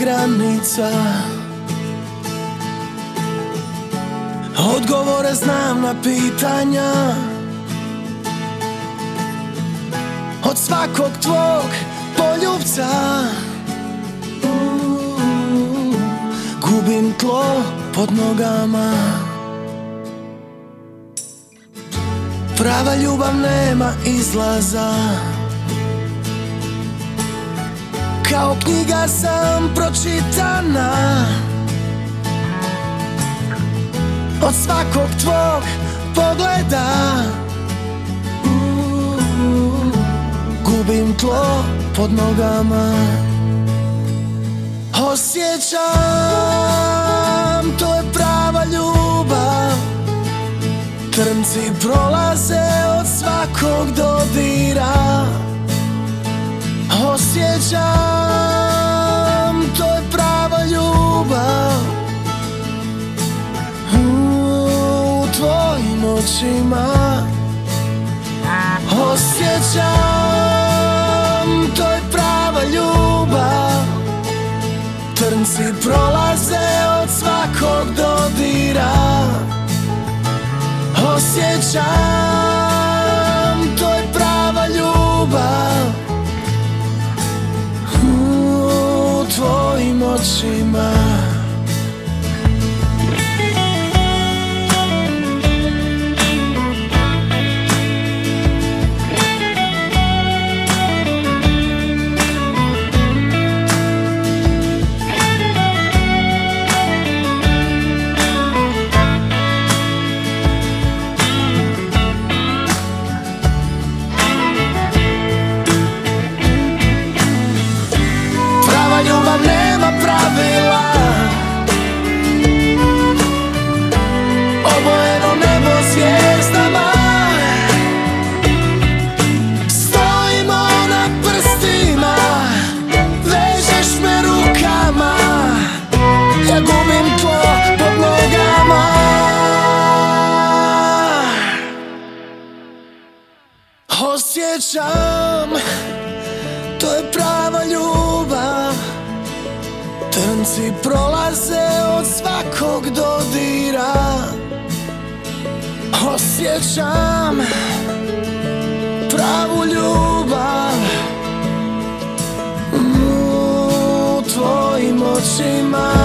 granica. Odgovore znam na pitanja. Od svakog tvog poljubca gubim tlo pod nogama. Prava ljubav nema izlaza. Kao knjiga sam pročitana. Od svakog tvog pogleda gubim tlo pod nogama. Osjećam, to je prava ljubav. Trnci prolaze od svakog dodira. Osjećam, to je prava ljubav. U tvojim očima osjećam, to je prava ljubav. Trnci prolaze od svakog dodira. Osjećam, to je prava ljubav. U tvojim očima. Ljubav nema pravila. Obojeno nebo zvijezdama. Stojimo na prstima. Vežeš me rukama. Ja gubim tlo pod nogama. Osjećam, to je prava ljubav. Trnci prolaze od svakog dodira. Osjećam pravu ljubav. U tvojim očima.